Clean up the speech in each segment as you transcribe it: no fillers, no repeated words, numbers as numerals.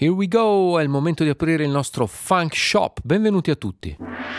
Here we go, è il momento di aprire il nostro Funk Shop. Benvenuti a tutti.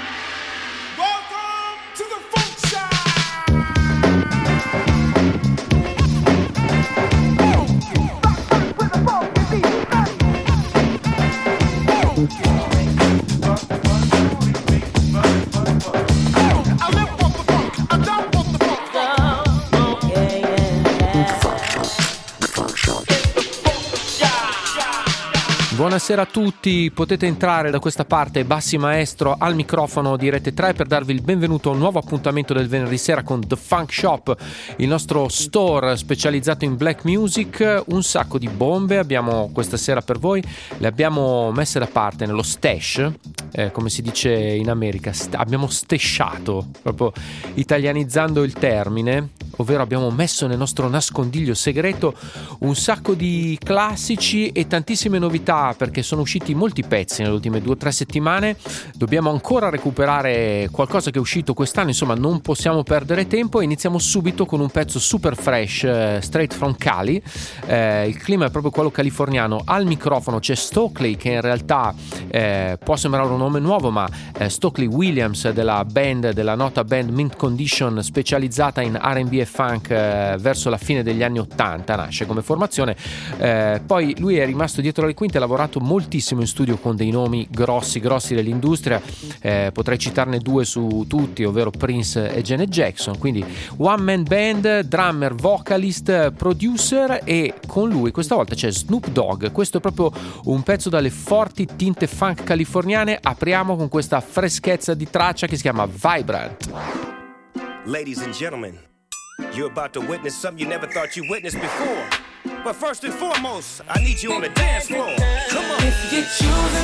Buonasera a tutti, potete entrare da questa parte, Bassi Maestro al microfono di Rete 3 per darvi il benvenuto a un nuovo appuntamento del venerdì sera con The Funk Shop, il nostro store specializzato in black music. Un sacco di bombe abbiamo questa sera per voi, le abbiamo messe da parte nello stash, come si dice in America, abbiamo stashato, proprio italianizzando il termine, ovvero abbiamo messo nel nostro nascondiglio segreto un sacco di classici e tantissime novità, perché sono usciti molti pezzi nelle ultime 2 o 3 settimane. Dobbiamo ancora recuperare qualcosa che è uscito quest'anno, insomma non possiamo perdere tempo e iniziamo subito con un pezzo super fresh, straight from Cali. Il clima è proprio quello californiano. Al microfono c'è Stokely, che in realtà può sembrare un nome nuovo, ma Stokely Williams della nota band Mint Condition, specializzata in R&B e funk verso la fine degli anni 80, nasce come formazione. Poi lui è rimasto dietro le quinte, ha lavorato moltissimo in studio con dei nomi grossi dell'industria, potrei citarne 2 su tutti, ovvero Prince e Janet Jackson. Quindi one man band, drummer, vocalist, producer, e con lui questa volta c'è Snoop Dogg. Questo è proprio un pezzo dalle forti tinte funk californiane. Apriamo con questa freschezza di traccia che si chiama Vibrant. Ladies and gentlemen, you're about to witness something you never thought you witnessed before. But first and foremost, I need you on the dance floor. Come on. If you choose,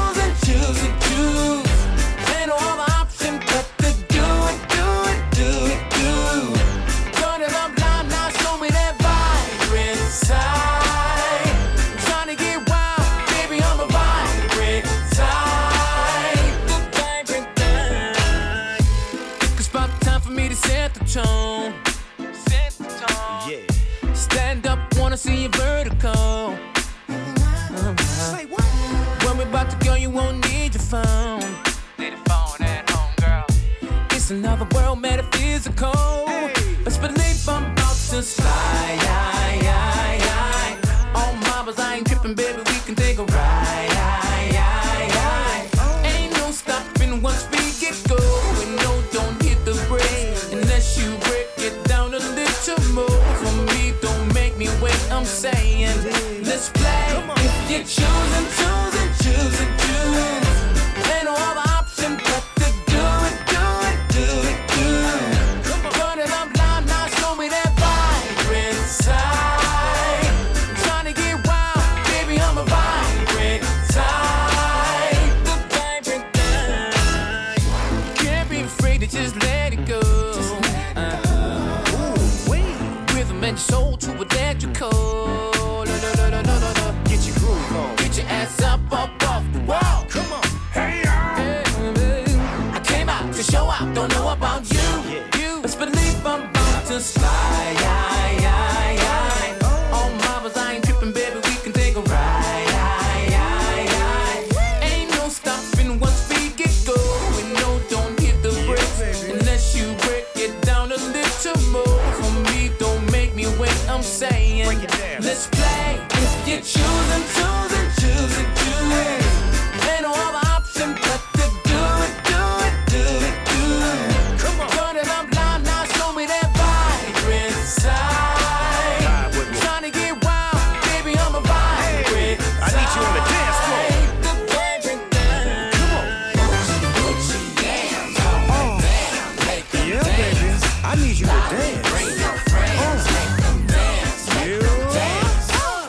ain't no other option but to do it. Turn it up loud now, show me that vibrant side. I'm trying to get wild, baby, I'm a vibrant side. It's about time for me to set the tone. Yeah. Stand up, wanna see you vertical. Say what? When we're about to go, you won't need your phone. Need a phone at home, girl. It's another world, metaphysical. Hey. Best believe I'm about to slide. On marbles, I ain't tripping, baby, we can take a ride. Ain't no stopping once we get going. No, don't hit the brakes unless you break it down a little more. For me, don't make me wait, I'm saying, let's play. If you're choosing, ain't no other option but to do it. Turn it up loud now, show me that vibrant side. I'm trying to get wild, baby, I'm a vibrant side. The vibrant side. Can't be afraid to just let it go. Rhythm and soul to electrical. No. Get your groove on. Get your ass up off the wall. Come on. Hey, y'all. I came out to show out, don't know about you. Best believe I'm about to slide. On marbles, I ain't tripping, baby, we can take a ride. Ain't no stopping once we get going. No, don't hit the brakes unless you break it down a little more. For me, don't make me wait, I'm saying, Break it down. let's play. If you're choosing, ain't no other option but to do it. Come on. Turn it up loud now, show me that vibrant side. Vibe with me. Trying to get wild, baby, I'm a vibrant side. I need you on the dance floor. The vibrant side. Come on. Yeah, baby. I need you to dance. Bring your friends, make them dance, make them dance.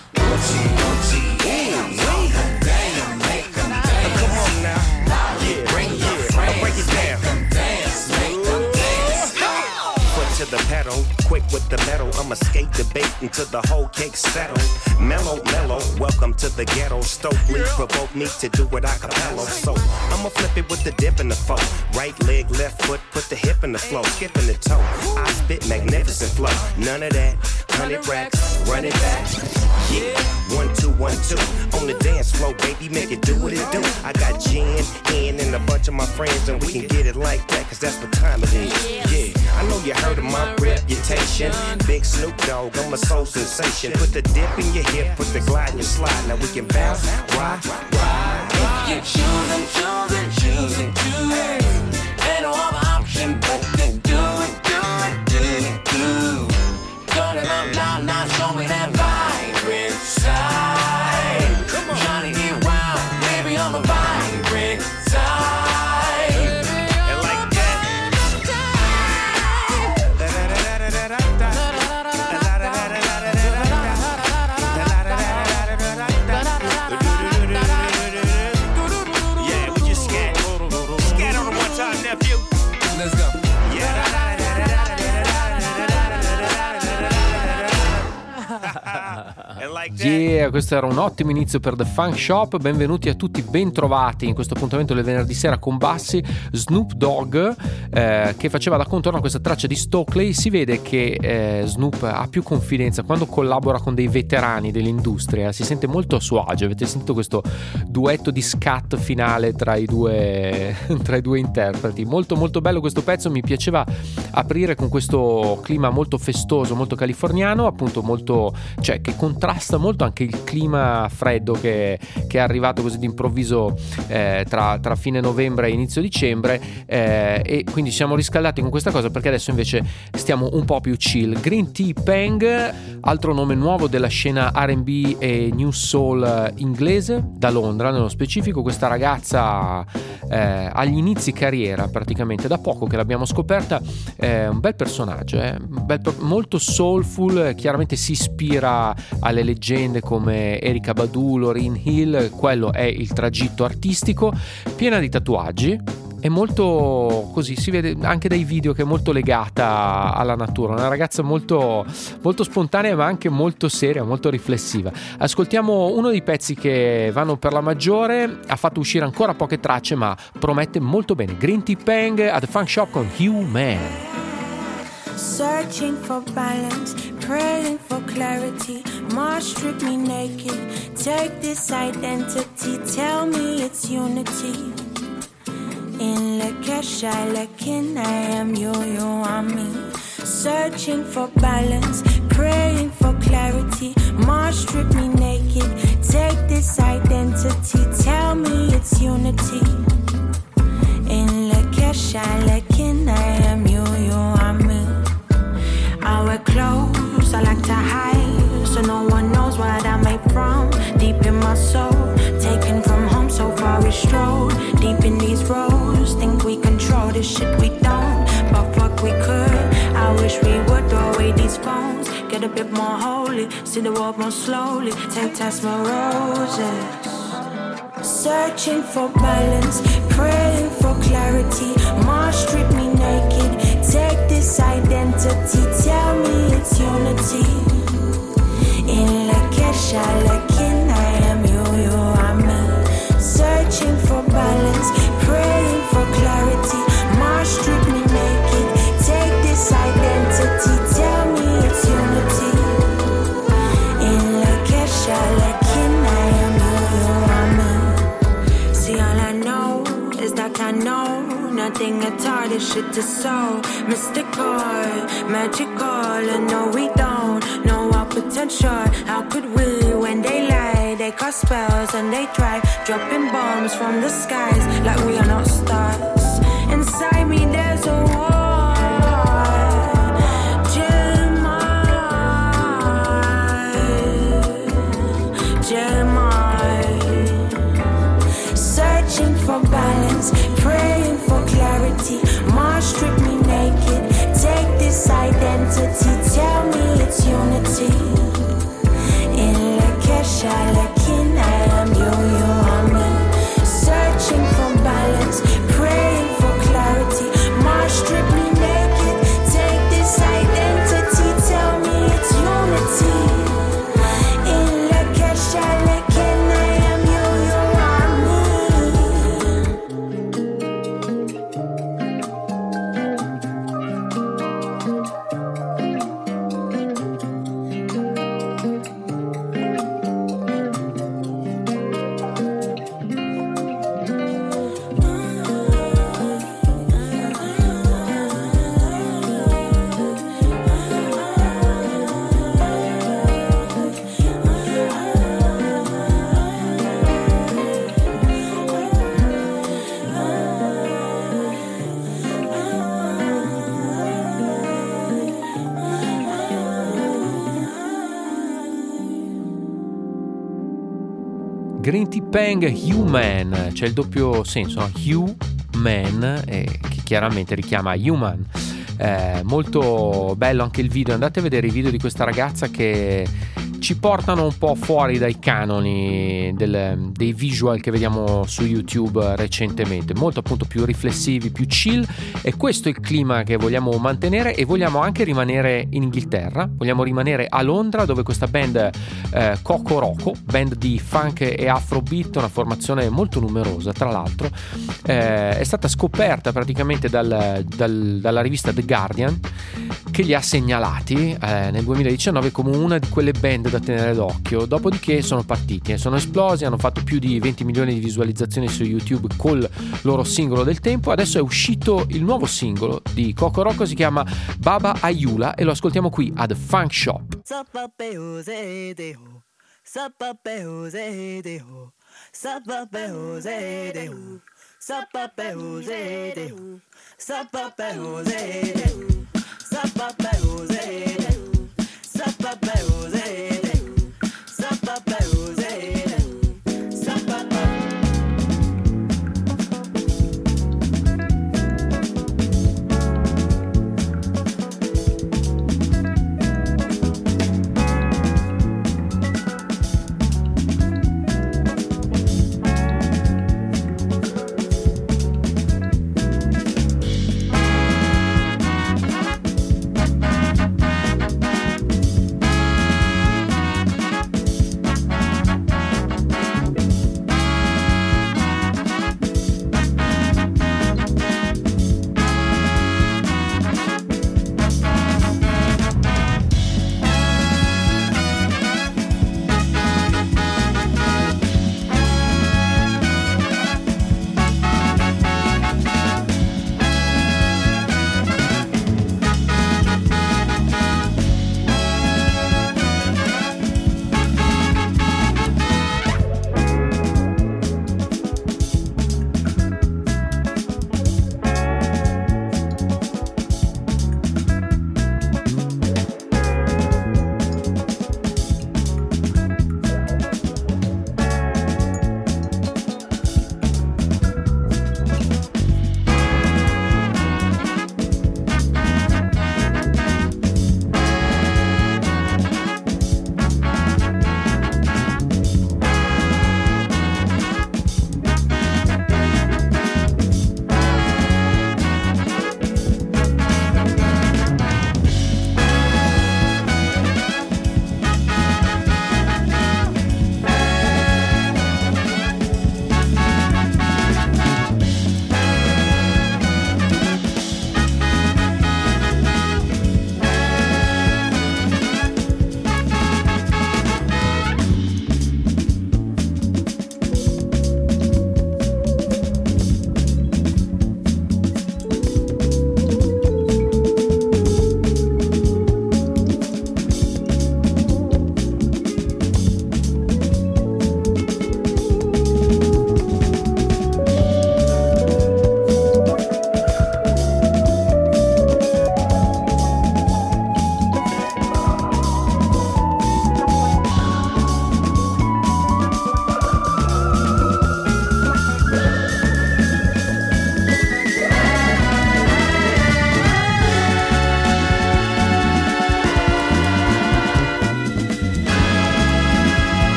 Come on now. Yeah. Bring your I'll friends, break it down. make them dance. Foot to the pedal, quick with the metal. I'ma skate the bait until the whole cake settle. Mellow, welcome to the ghetto. Stokely provoke me to do it a cappella. So I'ma flip it with the dip in the flow. Right leg, left foot, put the hip in the flow. Skipping the toe, I spit magnificent flow. None of that, 100 racks, run it back. Yeah, 1 2 1 2 on the dance floor, baby, make it do what it do. I got Jen, Ian, and a bunch of my friends, and we can get it like that, cause that's what time it is. Yeah, I know you heard of my reputation. Big Snoop Dogg, I'm a soul sensation. Put the dip in your hip, put the glide in your slide. Now we can bounce, rock, ride. If you choose and choose and choose and choose, ain't no other option but to do it, do it, do it, do. Turn it up now, now show me that vibrant side. Trying to get wild, baby, I'm a vibrant side. And like that. Yeah, we just scat on the one time, nephew. Let's go. And like that. Yeah, questo era un ottimo inizio per The Funk Shop. Benvenuti a tutti, bentrovati in questo appuntamento del venerdì sera con Bassi. Snoop Dogg che faceva da contorno a questa traccia di Stokely. Si vede che Snoop ha più confidenza quando collabora con dei veterani dell'industria, si sente molto a suo agio. Avete sentito questo duetto di scat finale tra i due interpreti, molto molto bello questo pezzo. Mi piaceva aprire con questo clima molto festoso, molto californiano, appunto molto, cioè che contrasta molto anche il clima freddo che è arrivato così d'improvviso tra fine novembre e inizio dicembre, e quindi siamo riscaldati con questa cosa perché adesso invece stiamo un po' più chill. Green Tea Peng, altro nome nuovo della scena R&B e New Soul inglese, da Londra nello specifico. Questa ragazza agli inizi carriera, praticamente da poco che l'abbiamo scoperta, un bel personaggio, molto soulful, chiaramente si ispira alle leggende come Erykah Badu, Lauryn Hill, quello è il tragitto artistico, piena di tatuaggi. È molto così, si vede anche dai video che è molto legata alla natura, una ragazza molto, molto spontanea ma anche molto seria, molto riflessiva. Ascoltiamo uno dei pezzi che vanno per la maggiore, ha fatto uscire ancora poche tracce ma promette molto bene. Green Tea Peng at The Funk Shop con Human. Searching for balance, praying for clarity. Mars strip me naked. Take this identity, tell me it's unity. In Lakesha, Lakin, I am you, you are me. Searching for balance, praying for clarity. Mars strip me naked. Take this identity, tell me it's unity. In Lakesha, Lakin, I am you, you are me. I wear clothes I like to hide, so no one knows what I'm made from. Deep in my soul, taken from home, so far we stroll. Deep in these roads, think we control this shit, we don't. But fuck, we could. I wish we would throw away these phones, get a bit more holy, see the world more slowly. Take test my roses. Searching for balance, praying for clarity. Mars strip me naked. Take this identity, tell me it's unity. In Lakesha, Lakin, I am you, you are me. Searching for balance, praying for clarity. Mars strip me naked. Take this identity, tell me it's unity. In Lakesha, Lakin, I am you, you are me. See, all I know is that I know nothing at all, this shit is so mystical, magical. And no, we don't know our potential. How could we, when they lie, they cast spells and they try dropping bombs from the skies like we are not stars. Inside me there's a war, Jeremiah. Searching for balance, praying for clarity. Mars strip me naked. Take this identity, tell me it's unity. In Lakesha, Lakin, I am you, you are me. Searching for balance, praying for clarity. Mars strip me naked. Take this identity, tell me it's unity. In Lakesha, Lakin, I am you, you are me. Green Tea Peng Human, c'è il doppio senso, no? Human, che chiaramente richiama Human. Molto bello anche il video, andate a vedere i video di questa ragazza che ci portano un po' fuori dai canoni dei visual che vediamo su YouTube recentemente, molto appunto più riflessivi, più chill, e questo è il clima che vogliamo mantenere, e vogliamo anche rimanere in Inghilterra, vogliamo rimanere a Londra, dove questa band Coco Roco, band di funk e afrobeat, una formazione molto numerosa tra l'altro, è stata scoperta praticamente dalla rivista The Guardian, che li ha segnalati nel 2019 come una di quelle band da tenere d'occhio. Dopodiché sono partiti, sono esplosi, hanno fatto più di 20 milioni di visualizzazioni su YouTube col loro singolo del tempo. Adesso è uscito il nuovo singolo di Coco Roco, si chiama Baba Ayula, e lo ascoltiamo qui a The Funk Shop.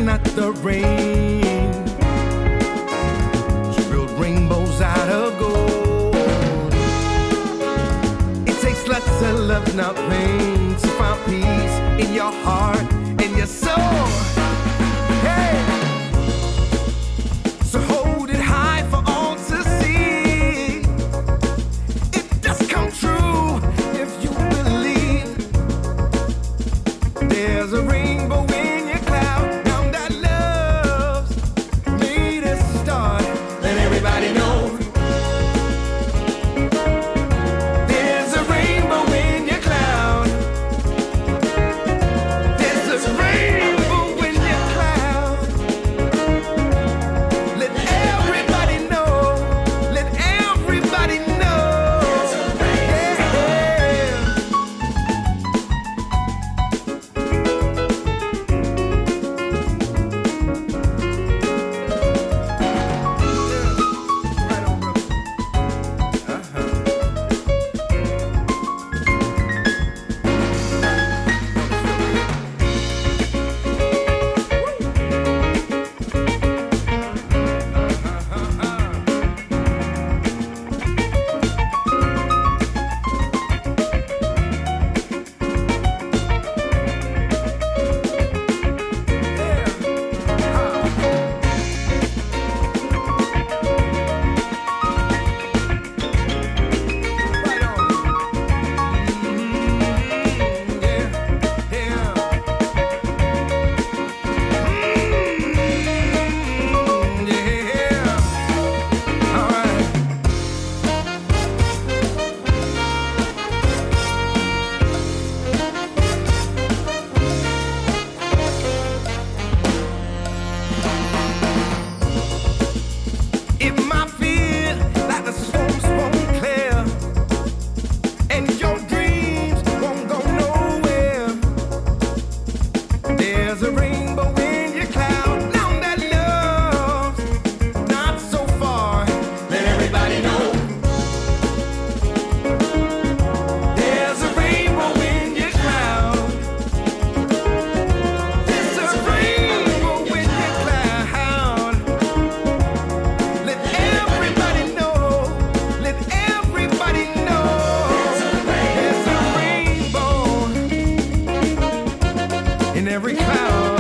not the rain. She built rainbows out of gold. It takes lots of love, not pain, to find peace in your heart and your soul. Hey, so hold it high for all to see. It does come true if you believe. There's a rainbow in your cloud. Now that love's made a start. Let everybody know. There's a rainbow in your cloud. There's a rainbow in your cloud. Let everybody know. Let everybody know. Right on, brother. It might feel like the storms won't clear, and your dreams won't go nowhere. There's a rainbow in your cloud. Now that love's not so far. Let everybody know. There's a rainbow in your cloud. There's a rainbow in your cloud. Let everybody know. Let everybody know. There's a rainbow in every cloud.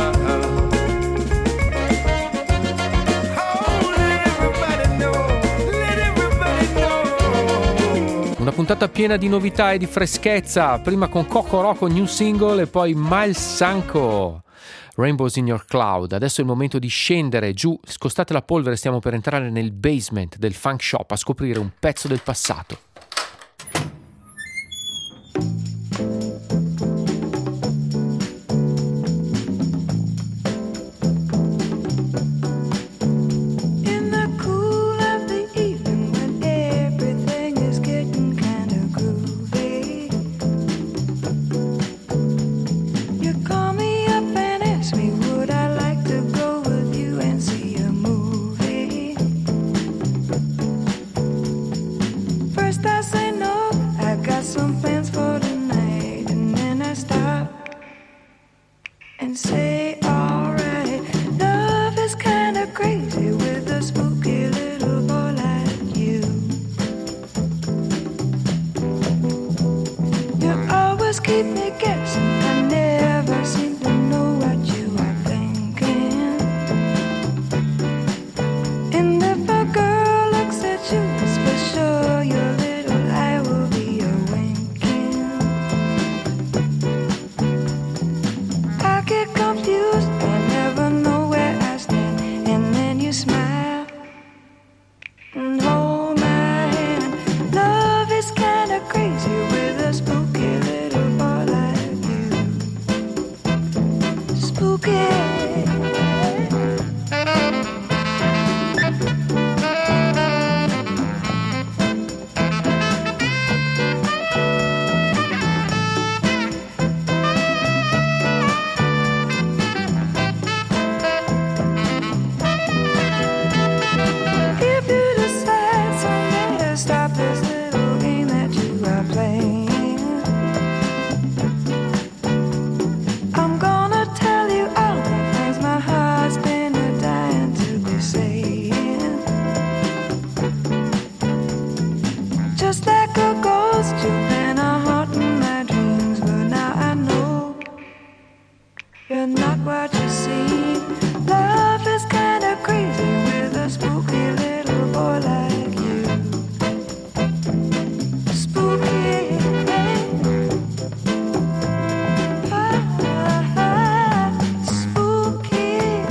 Oh, let everybody know. Let everybody know. Una puntata piena di novità e di freschezza, prima con Coco Roco, new single, e poi Miles Sanko, Rainbows in Your Cloud. Adesso è il momento di scendere giù, scostate la polvere, stiamo per entrare nel basement del Funk Shop a scoprire un pezzo del passato. In the cool of the evening when everything is getting kind of groovy, you call me up and ask me would I like to go with you and see a movie. First I say no, I've got some plans for tonight, and then I stop and say alright. Love is kinda crazy with a spooky little boy like you. You always keep me guessing, I never seem to know what you are thinking. And if a girl looks at you, it's for sure your little eye will be a winking. I get confused, I never know where I stand, and then you smile and hold my hand. Love is kinda crazy with a spooky little boy like you. Spooky. If you decide someday to stop this little game that you are playing, I'm gonna tell you all the things my you're not what you seem. Love is kinda crazy with a spooky little boy like you. Spooky, spooky,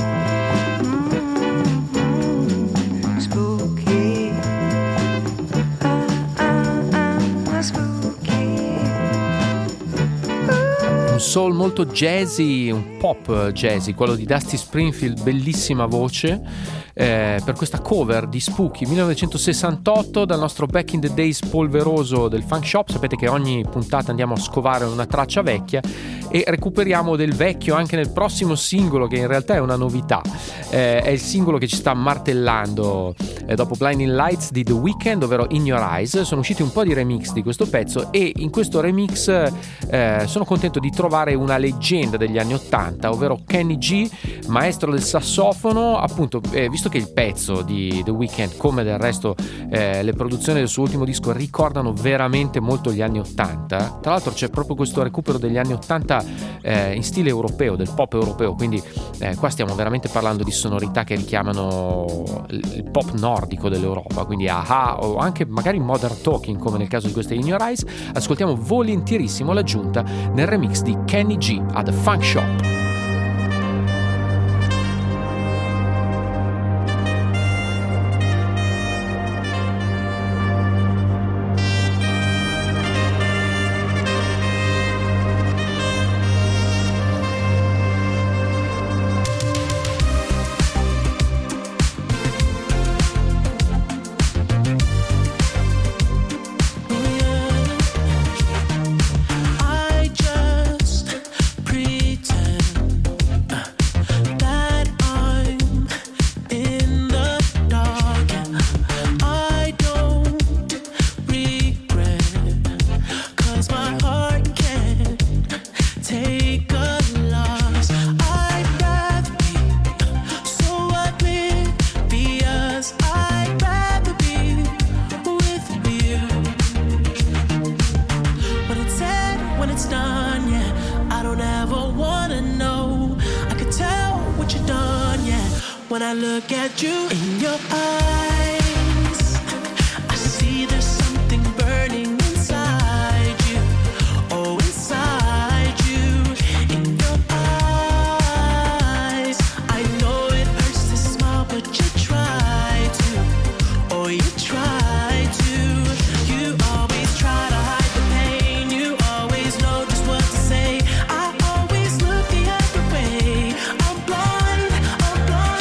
spooky, spooky. Un soul molto jazzy, un pop jazzy, quello di Dusty Springfield, bellissima voce. Per questa cover di Spooky 1968 dal nostro Back in the Days polveroso del Funk Shop. Sapete che ogni puntata andiamo a scovare una traccia vecchia e recuperiamo del vecchio anche nel prossimo singolo, che in realtà è una novità. È il singolo che ci sta martellando dopo Blinding Lights di The Weeknd, ovvero In Your Eyes. Sono usciti un po' di remix di questo pezzo e in questo remix sono contento di trovare una leggenda degli anni 80, ovvero Kenny G, maestro del sassofono. Appunto, visto che il pezzo di The Weeknd, come del resto le produzioni del suo ultimo disco, ricordano veramente molto gli anni 80, tra l'altro c'è proprio questo recupero degli anni 80 in stile europeo, del pop europeo, quindi qua stiamo veramente parlando di sonorità che richiamano il pop nordico dell'Europa, quindi Aha o anche magari Modern Talking, come nel caso di queste In Your Eyes. Ascoltiamo volentierissimo l'aggiunta nel remix di Kenny G a The Funk Shop. When I look at you in your eyes, I see there's something burning inside you. Oh, inside you, in your eyes. I know it hurts to smile, but you try to. Oh, you try to. You always try to hide the pain. You always know just what to say. I always look the other way. I'm blind, I'm blind.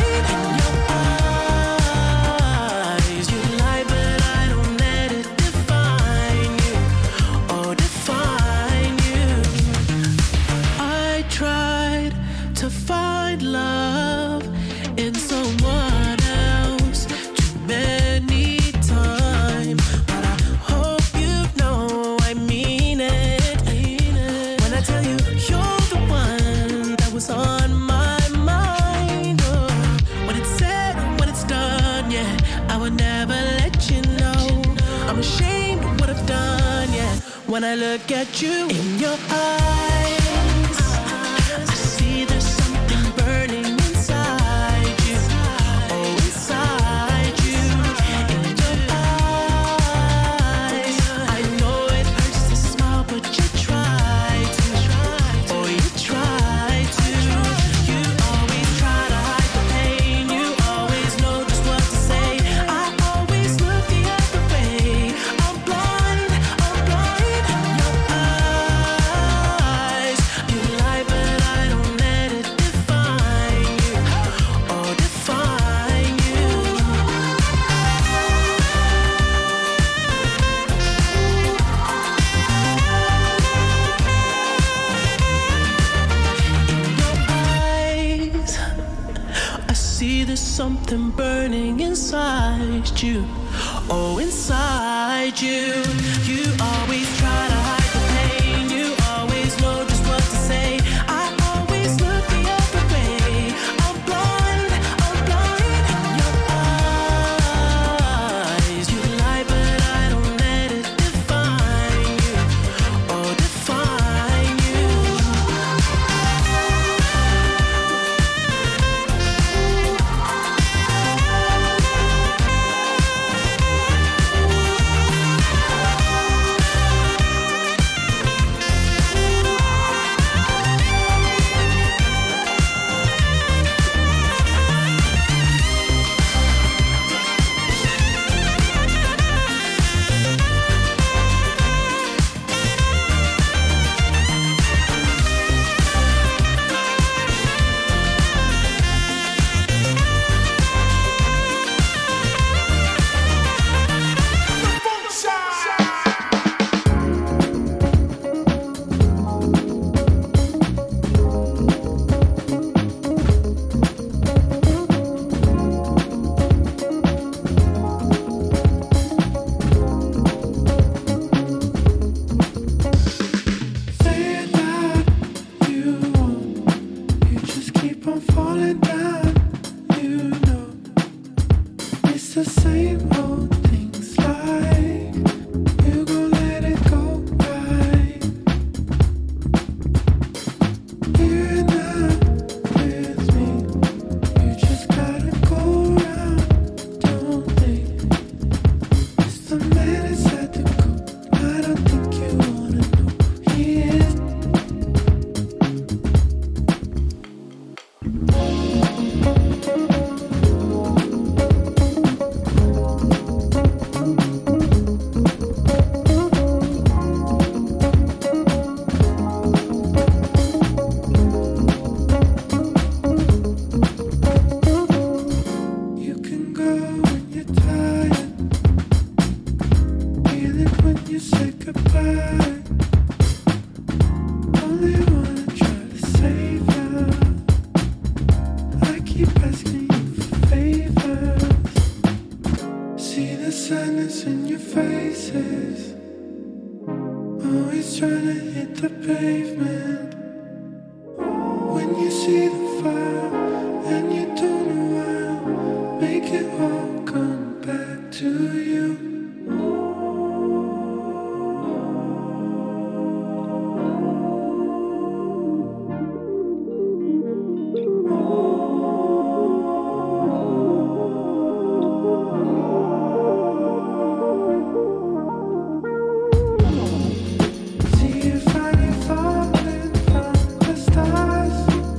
When I look at you in your eyes, I see there's something burning inside you. Oh, inside you, in your eyes. I know it hurts to smile, but you try to. Oh, you try to. You always try to hide the pain. You always know just what to say. I always look the other way. I'm blind, I'm blind. There's something burning inside you. Oh, inside you. You always try to hide the pain. You always know just what to say. I always look the other way. I'm blind, I'm blind. In your eyes, you lie, but I don't let it define you. Oh, define you. keep on falling down, you know. It's the same old things like you gon' let it go right. You're not with me. You just gotta go around, don't think it's the man inside the coop. I don't think you wanna know who he is. You can go when you're tired, feel it when you say goodbye. Only wanna try to save you. I keep asking you for favors. See the sadness in your faces. Always trying to hit the pavement. When you see the fire and you don't know why, make it all come back to you. See you finally falling from the stars.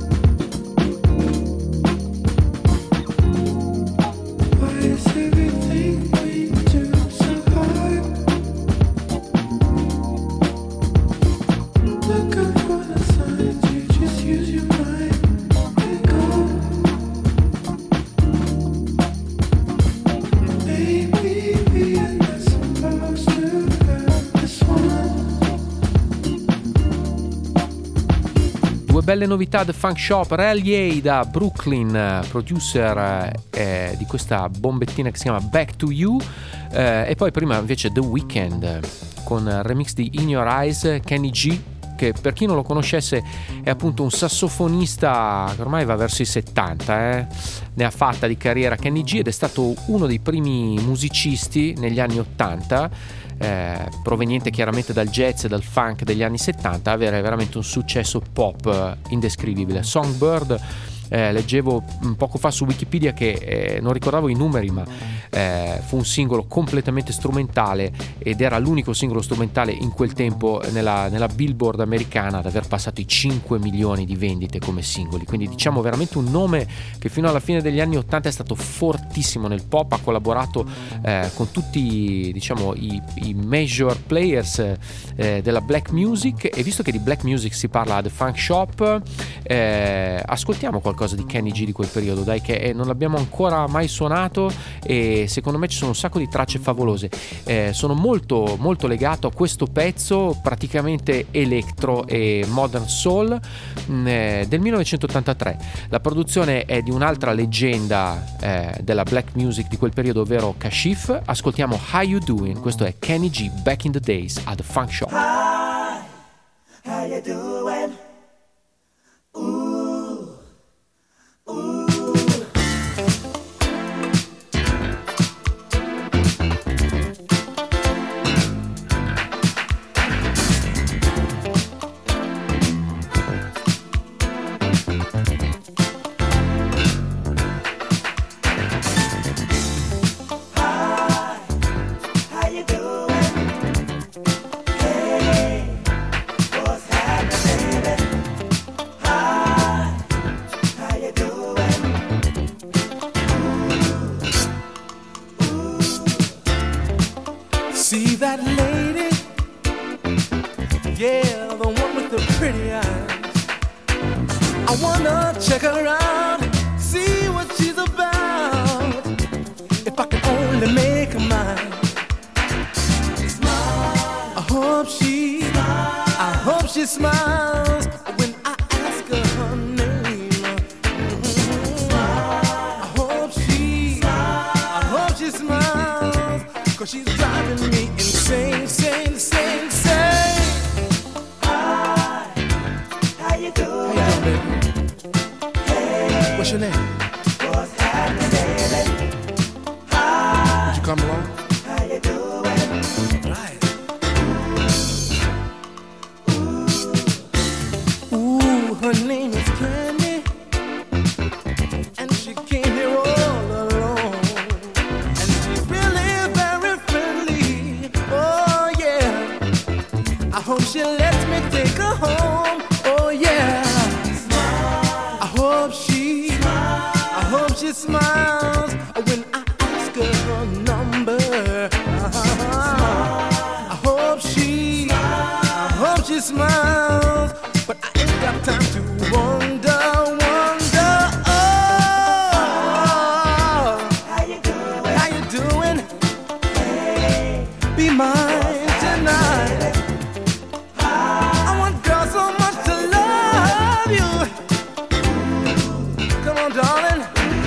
Why is everything we do so hard? Looking for the signs, you just use your mind and go. Maybe we are not supposed to have this one. Due belle novità The Funk Shop, Rally da Brooklyn, producer di questa bombettina che si chiama Back to You, e poi prima invece The Weeknd con il remix di In Your Eyes, Kenny G, che per chi non lo conoscesse è appunto un sassofonista che ormai va verso i 70, ne ha fatta di carriera Kenny G ed è stato uno dei primi musicisti negli anni 80, proveniente chiaramente dal jazz e dal funk degli anni 70, a avere veramente un successo pop indescrivibile. Songbird, leggevo poco fa su Wikipedia che non ricordavo i numeri, ma fu un singolo completamente strumentale ed era l'unico singolo strumentale in quel tempo nella Billboard americana ad aver passato i 5 milioni di vendite come singoli, quindi diciamo veramente un nome che fino alla fine degli anni 80 è stato fortissimo nel pop, ha collaborato con tutti diciamo i major players della black music, e visto che di black music si parla a The Funk Shop, ascoltiamo qualcosa di Kenny G di quel periodo, dai, che non l'abbiamo ancora mai suonato e secondo me ci sono un sacco di tracce favolose. Sono molto molto legato a questo pezzo praticamente electro e modern soul del 1983. La produzione è di un'altra leggenda della black music di quel periodo, ovvero Kashif. Ascoltiamo How You Doing, questo è Kenny G Back in the Days at The Funk Shop. Hi, how you doing? See that lady? Yeah, the one with the pretty eyes. I wanna check her out, see what she's about. If I can only make her mine. I hope she smiles when I ask her name. I hope she smiles, 'cause she's driving me insane, insane, insane, insane. Hi, how you doing? How you doing, baby? What's your name? What's happening, baby? Did you come along? How you doing? Right. Ooh, her name is Candy, and she came here all alone. And she's really very friendly. Oh yeah, I hope she lets me take her home. Oh yeah, I hope she smiles when I ask her her number. I hope she smiles, but I ain't got time to wonder. Oh, How you doing? how you doing? Hey, Be mine tonight. I want girl so much to love you. Come on, darling.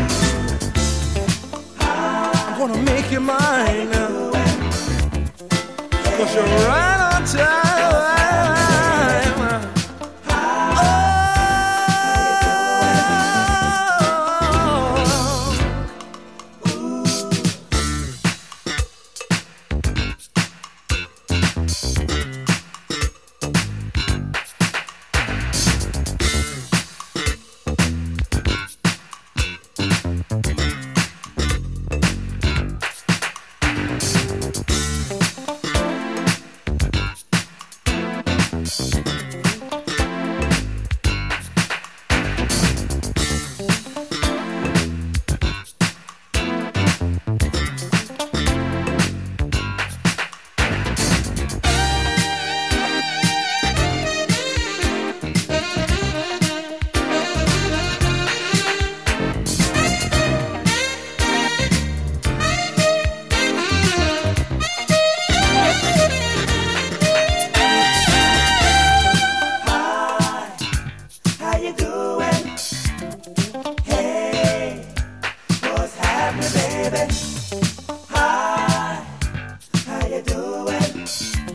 I'm gonna make you mine. 'Cause you're right on time. how you doing? Hey, what's happening, baby? Hi, how you doing?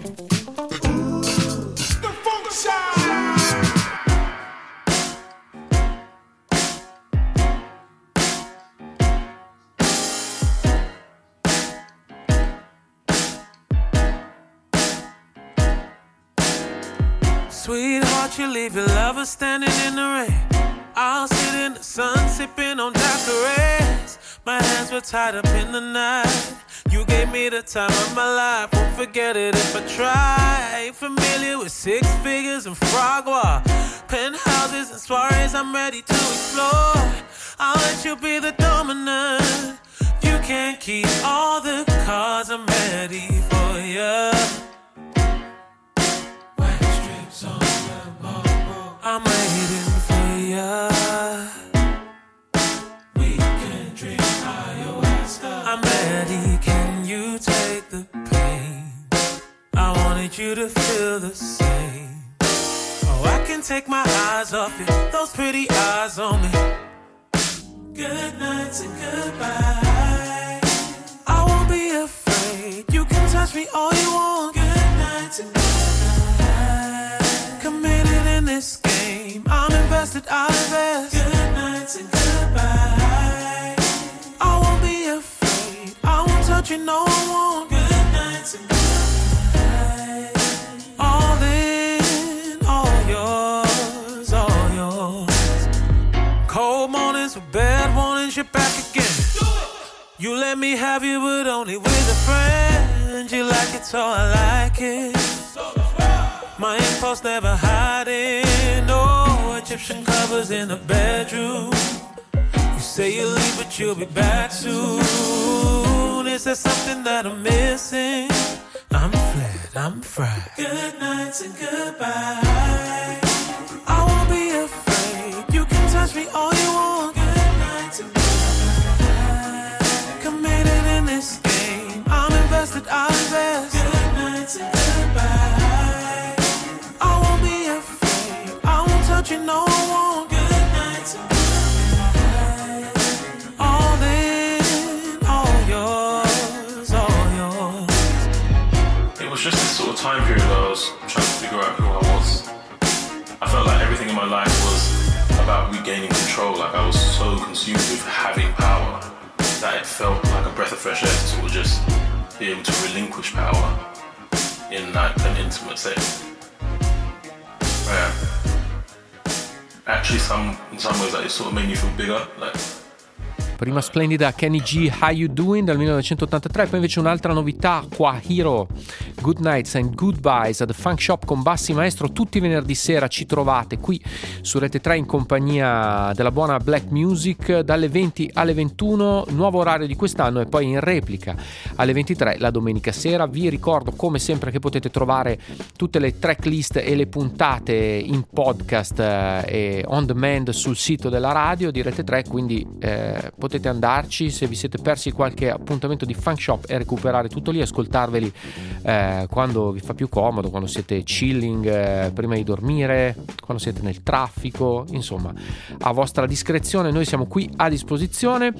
Sweetheart, you leave your lover standing in the rain. I'll sit in the sun sipping on daiquiris. My hands were tied up in the night. You gave me the time of my life. Won't forget it if I try. Ain't familiar with six figures and fragua, penthouses and soirees. I'm ready to explore. I'll let you be the dominant. You can't keep all the cards. I'm ready for you. I'm waiting for ya. We can drink ayahuasca. I'm ready, can you take the pain? I wanted you to feel the same. Oh, I can take my eyes off you, those pretty eyes on me. Good nights and goodbye. I won't be afraid, you can touch me all you want. Good nights and goodbye. Committed in this game, I'm invested, I'll invest. Good nights and goodbye. I won't be afraid, I won't touch you, no I won't. Good nights and goodbye. All in, all yours, all yours. Cold mornings with bad warnings, you're back again. You let me have you, but only with a friend. You like it, so I like it. My impulse never hiding. No Egyptian covers in the bedroom. You say you'll leave, but you'll be back soon. Is there something that I'm missing? I'm flat, I'm fried. Good nights and goodbye. I won't be afraid, you can touch me all you want. Good nights and goodbye. Committed in this game, I'm invested, I'll invest. Good nights and goodbye. I won't be afraid, I won't touch you, no I won't. Good nights and goodbye. All in, all yours, all yours. It was just this sort of time period that I was trying to figure out who I was. I felt like everything in my life was about regaining control. Like I was so consumed with having power that it felt like a breath of fresh air to sort of just be able to relinquish power in like an intimate setting. Yeah. Actually, in some ways, like, it sort of made me feel bigger. Like, Prima splendida Kenny G, How You Doing dal 1983, poi invece un'altra novità qua, Hero, Good Nights and Goodbyes a The Funk Shop con Bassi Maestro. Tutti i venerdì sera ci trovate qui su Rete 3 in compagnia della buona Black Music dalle 20 alle 21, nuovo orario di quest'anno, e poi in replica alle 23 la domenica sera. Vi ricordo come sempre che potete trovare tutte le tracklist e le puntate in podcast e on demand sul sito della radio di Rete 3, quindi potete andarci se vi siete persi qualche appuntamento di Funk Shop e recuperare tutto lì, ascoltarveli quando vi fa più comodo, quando siete chilling prima di dormire, quando siete nel traffico, insomma a vostra discrezione, noi siamo qui a disposizione.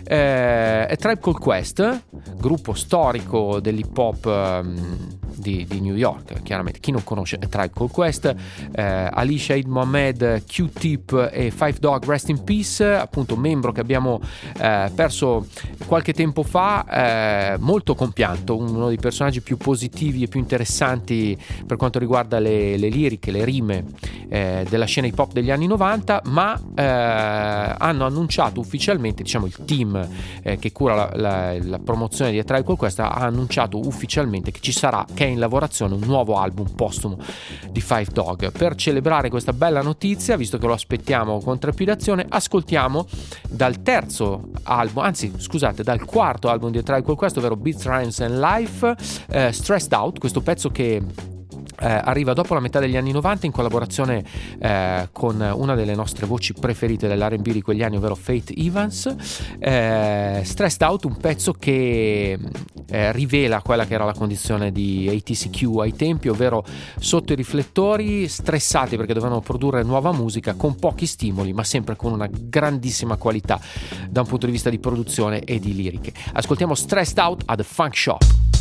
È Tribe Called Quest, gruppo storico dell'hip hop di New York, chiaramente chi non conosce è Tribe Called Quest. Alicia Eid Mohamed, Q-Tip e Five Dog Rest in Peace, appunto membro che abbiamo perso qualche tempo fa, molto compianto, uno dei personaggi più positivi e più interessanti per quanto riguarda le liriche, le rime della scena hip hop degli anni 90, ma hanno annunciato ufficialmente, diciamo il team che cura la promozione di A Tribe Called Quest ha annunciato ufficialmente che ci sarà, che è in lavorazione, un nuovo album postumo di Five Dog. Per celebrare questa bella notizia, visto che lo aspettiamo con trepidazione, ascoltiamo dal terzo album, anzi scusate, dal quarto album di A Tribe Called Quest, ovvero Beats, Rhymes and Life, Stressed Out, questo pezzo che arriva dopo la metà degli anni 90 in collaborazione con una delle nostre voci preferite dell'R&B di quegli anni, ovvero Faith Evans. Stressed Out, un pezzo che rivela quella che era la condizione di ATCQ ai tempi, ovvero sotto i riflettori, stressati perché dovevano produrre nuova musica con pochi stimoli, ma sempre con una grandissima qualità da un punto di vista di produzione e di liriche. Ascoltiamo Stressed Out a The Funk Shop.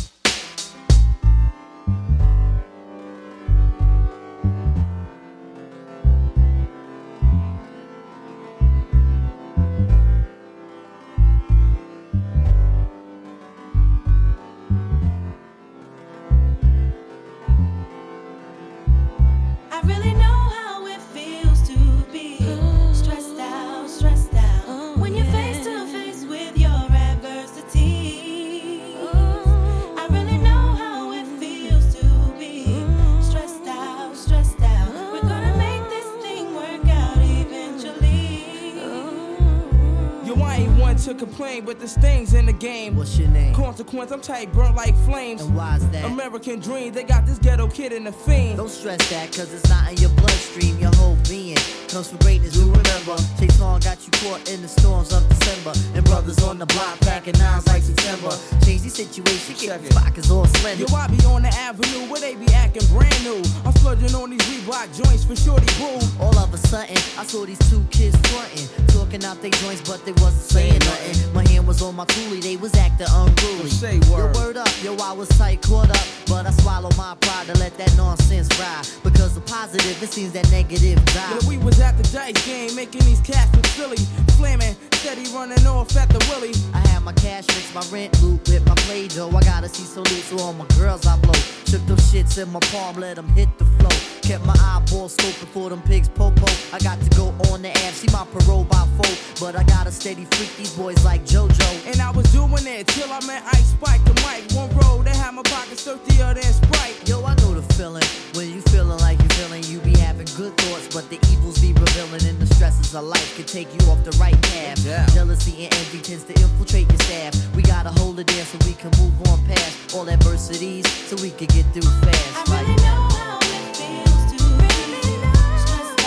To complain, but this thing's in the game. What's your name? Consequence, I'm tight, burnt like flames. And why's that? American dream, they got this ghetto kid in the fiend. Don't stress that, cause it's not in your bloodstream. Your whole being comes from greatness, you remember. Chase Long got you caught in the storms of December. And brothers on the block packing nines like September. Change the situation, get these pockets all slender. Yo, I be on the avenue where they be acting brand new. I'm splurging on these Reebok joints for shorty boo. All of a sudden, I saw these two kids frontin', talking out their joints, but they wasn't saying nothing. My hand was on my toolie, they was acting unruly. Say word. Yo, word up, yo, I was tight, caught up, but I swallowed my pride to let that nonsense ride. Because the positive, it seems that negative died. Yeah, we was at the dice game, making these cats look silly. Slamming, steady running off at the willy. I had my cash mix, my rent loop with my play dough. I gotta see so loose, so all my girls I blow. Took those shits in my palm, let them hit the flow. Kept my eyeballs scoping for them pigs popo. I got to go on the app, see my parole by 4. But I got a steady freak these boys like JoJo. And I was doing it till I met Ice Spike the mic. One road, they had my pockets thirstier than Sprite. Yo, I know the feeling. When you feeling like you feeling, you be having good thoughts, but the evils be revealing, and the stresses of life can take you off the right path. Yeah. Jealousy and envy tends to infiltrate your staff. We gotta hold it in so we can move on past all adversities, so we can get through fast. I really know how it feels to be stressed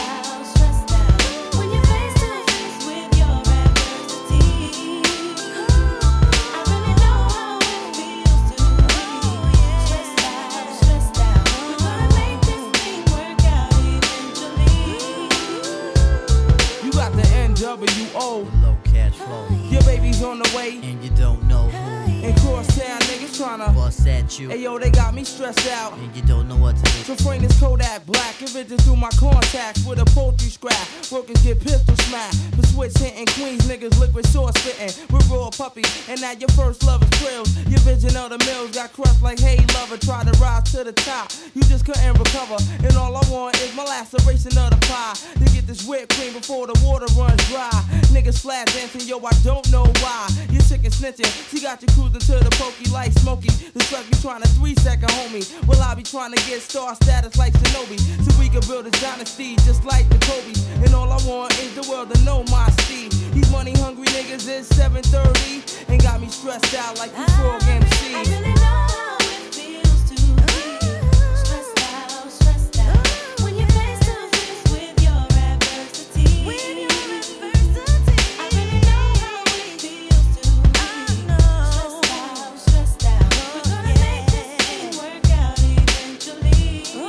out when you're face to face with your adversity. I really know how it feels to be stressed out. We're gonna make this thing work out eventually. You got the NWO. Low cash flow, Your baby's on the way. and you don't know who. And crosstown niggas tryna bust at you. Hey yo, they got me stressed out. And you don't know what to do. So frame this Kodak black, give it through my contacts with a poultry scrap. Workers get pistol smacked. The switch hitting Queens niggas liquid sauce spitting. We're raw puppy, and now your first love is thrills. Your vision of the mills got crushed like hey lover. Tried to rise to the top, you just couldn't recover. And all I want is my laceration of the pie. To get this whipped cream before the water runs dry. Niggas flat dancing, yo, I don't know why. You sick and snitching, she got you cruising to the pokey like Smokey. The truck be trying to 3-second homie. Well, I be trying to get star status like Shinobi. So we can build a dynasty just like the Kobe's. And all I want is the world to know my Steve. These money hungry niggas is 730 and got me stressed out like you frog MC. I really know how it feels to be stressed out. When you're face to face with your adversity. I really know how it feels to be stressed out. We're gonna make this thing work out eventually.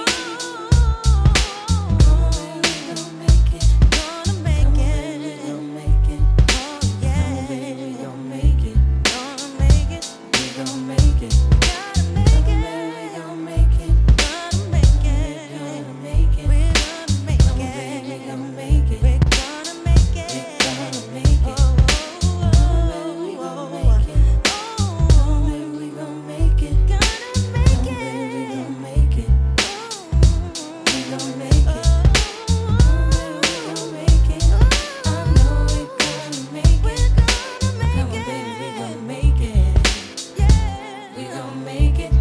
Gonna make it. Gonna make it. Oh yeah. We gon' make it. Gonna make it. We gon' make it. Gotta make it. We gon' make it. Gonna make it. Gonna make it. We're gonna make it. We gon' make it. We're gonna make it. Gonna make it. We gon' make it. We gon' make it. Gonna make it. We gon' make it. We gon' make it. We gon' make it. I know we gonna make it. Come on, baby, we gon' make it. We gon' make it.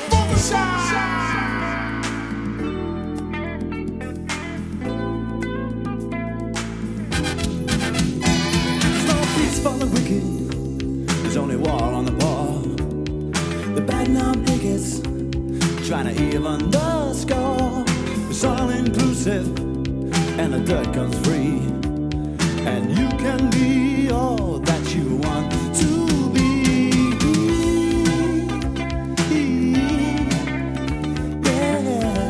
There's no peace for the wicked. There's only war on the ball. The bad now bigots trying to even the score. It's all inclusive, and the dirt comes free. And you can be all that you want to be. Yeah.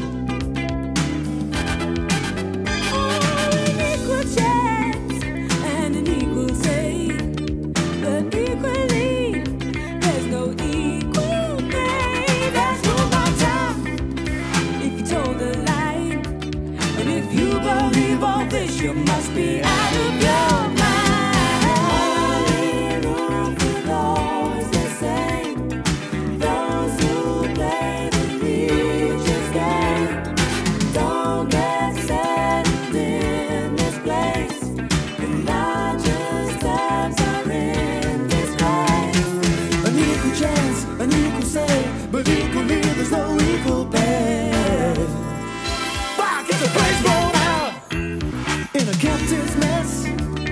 Equal chance and an equal say, but equally there's no equal pay. There's no more time if you told a lie, and if you believe all this, you must be out of your mind. Only rule for those the same, those who play the preacher's game. Don't get settled in this place. The largest times are in disgrace. An equal chance, an equal say, but equally there's no equal pay. Back in the place rolled out in a captain's mess.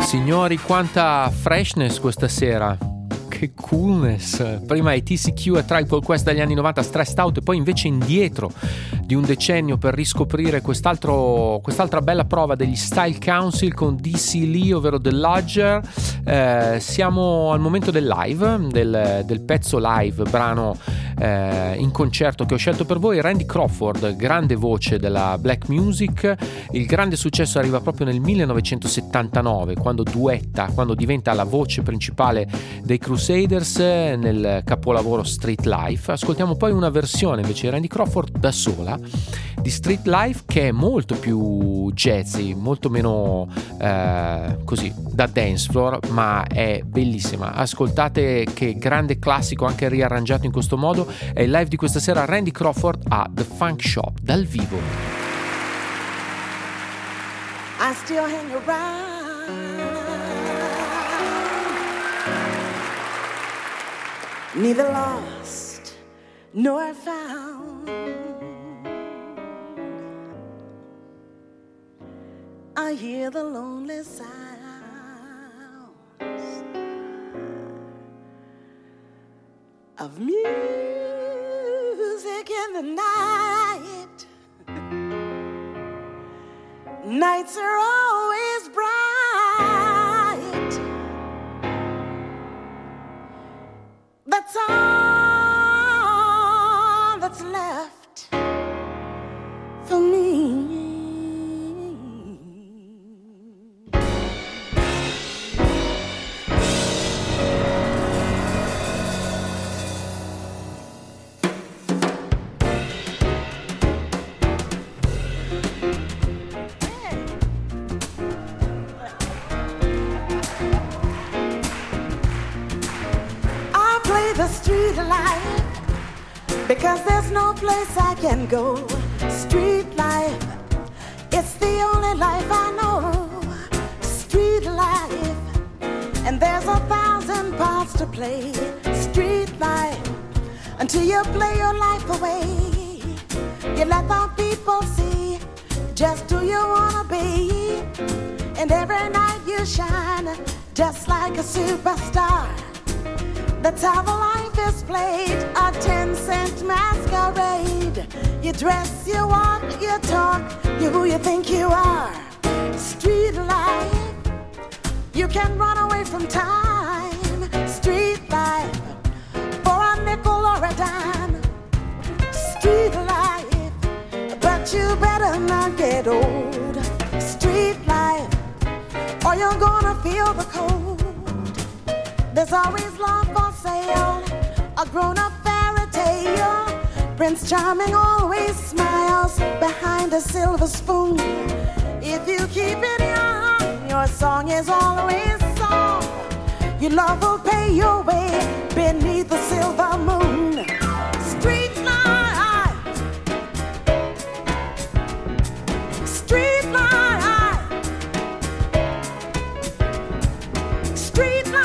Signori, quanta freshness questa sera. Che coolness. Prima i TCQ e Tribe Quest dagli anni 90, Stressed Out, e poi invece indietro di un decennio per riscoprire quest'altra bella prova degli Style Council con DC Lee, ovvero The Lodger. Siamo al momento del live, del pezzo live, brano in concerto che ho scelto per voi. Randy Crawford, grande voce della black music. Il grande successo arriva proprio nel 1979, quando diventa la voce principale dei Crusaders nel capolavoro Street Life. Ascoltiamo poi una versione invece di Randy Crawford da sola di Street Life, che è molto più jazzy, molto meno così da dance floor, ma è bellissima. Ascoltate che grande classico, anche riarrangiato in questo modo. È il live di questa sera, Randy Crawford a The Funk Shop dal vivo. I still hang around, neither lost nor found. I hear the lonely sounds of music in the night. Nights are always bright. That's all that's left for me. The street life, because there's no place I can go. Street life, it's the only life I know. Street life, and there's 1,000 parts to play. Street life, until you play your life away. You let the people see just who you wanna be, and every night you shine just like a superstar. That's how the life is played, a 10-cent masquerade. You dress, you walk, you talk, you're who you think you are. Street life, you can run away from time. Street life, for a nickel or a dime. Street life, but you better not get old. Street life, or you're gonna feel the cold. There's always love for sale, a grown-up fairy tale. Prince Charming always smiles behind a silver spoon. If you keep it young, your song is always song. Your love will pay your way beneath the silver moon. Street life, street life, street life.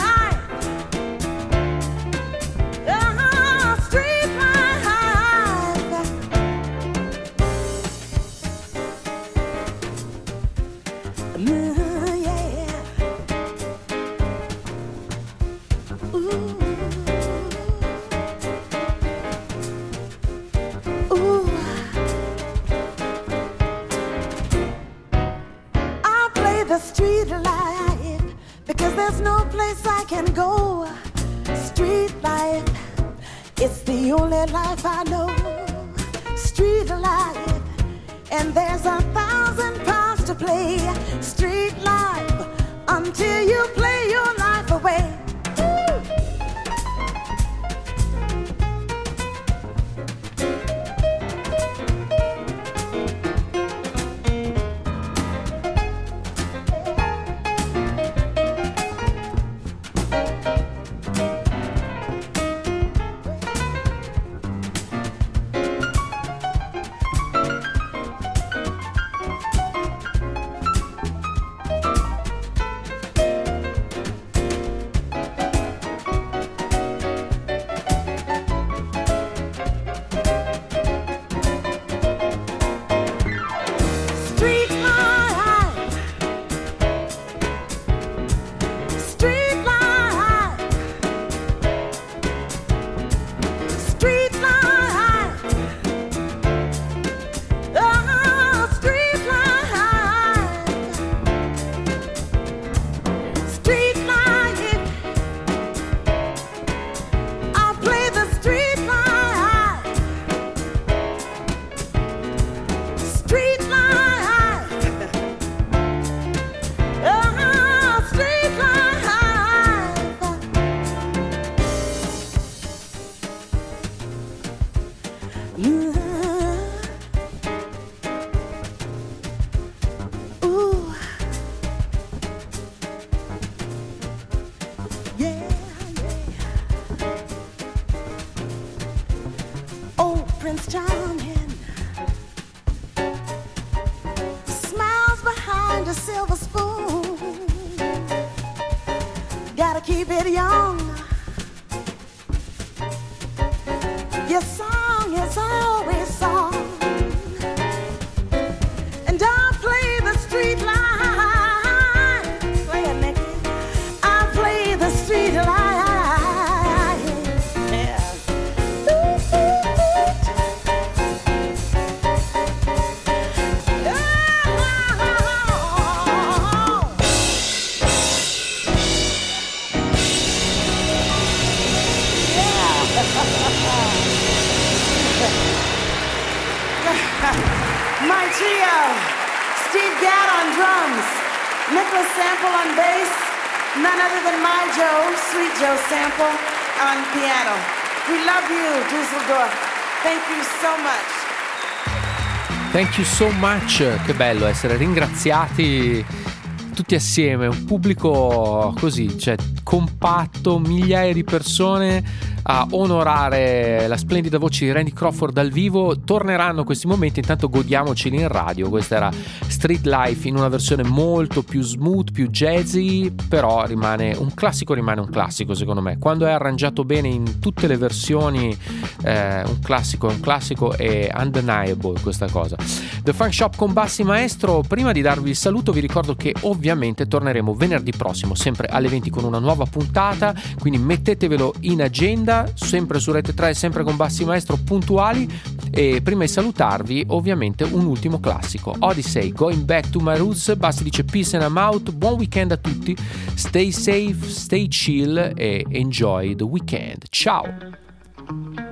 Street life, because there's no place I can go. Street life, it's the only life I know. Street life, and there's 1,000 parts to play. Street life, until you play your life away. Prince Charming. Smiles behind a silver spoon. Gotta keep it young. Your song is always song. And don't play the street line. Play it, Nicky. I play the street line. Yeah. My trio, Steve Gadd on drums, Nicholas Sample on bass, none other than my Joe, Sweet Joe Sample on piano. We love you, Dusseldorf. Thank you so much. Thank you so much. Che bello essere ringraziati tutti assieme, un pubblico così, cioè compatto, migliaia di persone a onorare la splendida voce di Randy Crawford dal vivo. Torneranno questi momenti, intanto godiamoceli in radio. Questa era Street Life in una versione molto più smooth, più jazzy, però rimane un classico secondo me. Quando è arrangiato bene in tutte le versioni, un classico e undeniable questa cosa. The Funk Shop con Bassi Maestro. Prima di darvi il saluto vi ricordo che ovviamente torneremo venerdì prossimo sempre alle 20 con una nuova puntata, quindi mettetevelo in agenda, sempre su Rete 3, sempre con Bassi Maestro puntuali. E prima di salutarvi ovviamente un ultimo classico, Odyssey, Going Back to My Roots. Bassi dice peace and I'm out, buon weekend a tutti, stay safe, stay chill e enjoy the weekend. Ciao.